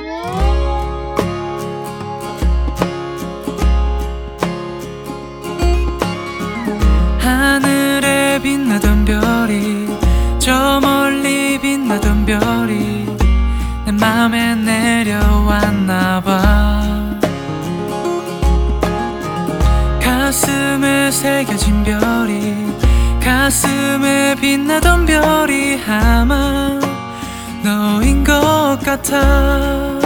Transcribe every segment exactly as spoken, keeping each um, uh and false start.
하늘에 빛나던 별이, 저 멀리 빛나던 별이 내 맘에 내려왔나봐. 가슴에 새겨진 별이, 가슴에 빛나던 별이 아마 너인 것 같아.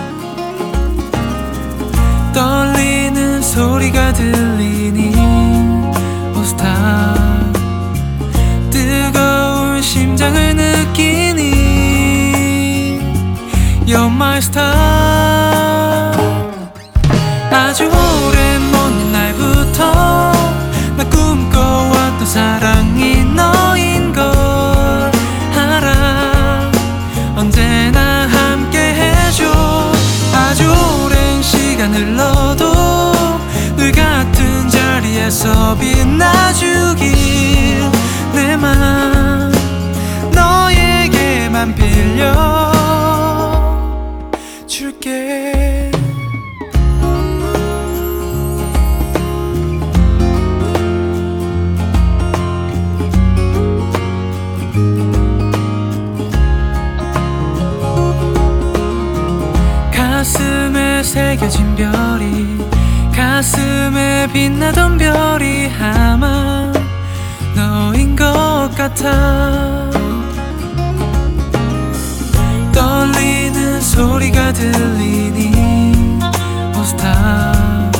떨리는 소리가 들리니 오스타, 뜨거운 심장을 느끼니 You're my star. 아주 오랜 먼 날부터 나 꿈꿔왔던 사랑이 너인 걸 알아. 언제나 함께 해줘. 아주 오랜 시간 흘러도 늘 같은 자리에서 빛나주길. 내 맘 너에게만 빌려줄게. 가슴에 새겨진 별이, 가슴에 빛나던 별이 아마 너인 것 같아. 떨리는 소리가 들리니 오스타,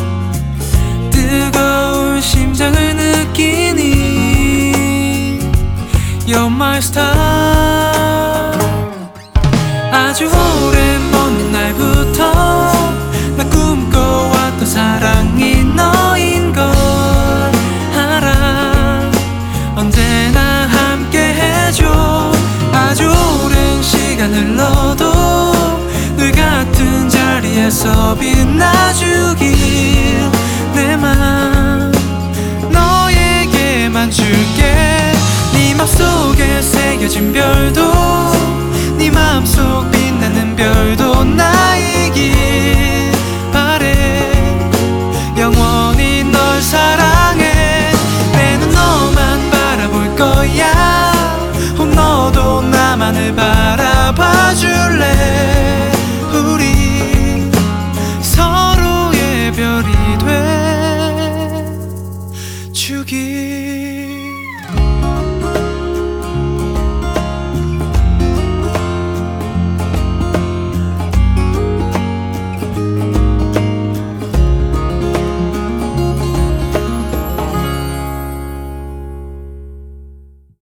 뜨거운 심장을 느끼니 You're my star. 아주 오랜 먼 날부터 나 꿈꿔왔던 사랑이 너인 걸 알아. 언제나 함께 해줘. 아주 오랜 시간 흘러도 늘 같은 자리에서 빛나주길. 내 맘 너에게만 줄게. 네 맘속에 새겨진 별도, 네 맘속 빛나는 별도 나이길 바래. 영원히 널 사랑해. 내 눈 너만 바라볼 거야. 어, 너도 나만을 바라.